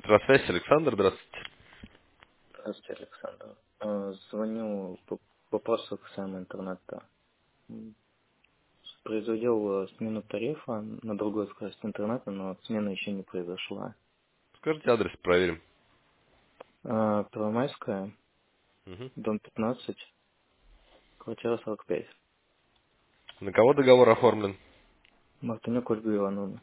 Электросвязь, Александр, здравствуйте. Здравствуйте, Александр. Звоню по вопросу касаемо интернета. М, Производил смену тарифа на другую скорость интернета, но смена еще не произошла. Скажите адрес, проверим. Первомайская, Мгм. дом 15, квартира 45. На кого договор оформлен? Мартынюк Ольга Ивановна.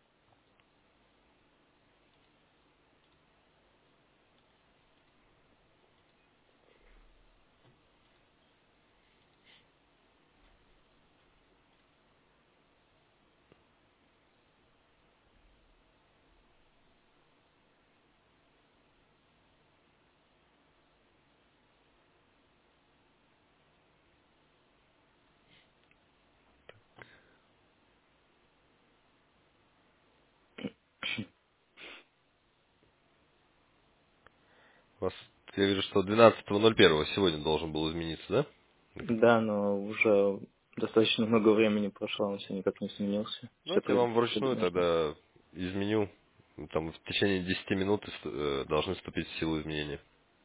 У вас, я вижу, что 12.01 сегодня должен был измениться, да? Да, но уже достаточно много времени прошло, он все никак не сменился. Все Давайте я вам предыдущие вручную должны. тогда изменю. Там в течение 10 минут должны вступить в силу изменения.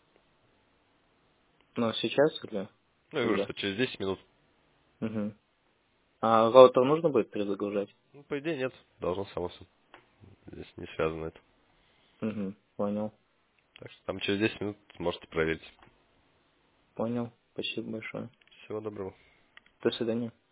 Но сейчас или Ну, я говорю, когда? что через 10 минут. Угу. А роутер нужно будет перезагружать? Ну, по идее, нет. Должно само все. Здесь не связано это. Угу. Понял. Так что там через 10 минут сможете проверить. Понял. Спасибо большое. Всего доброго. До свидания.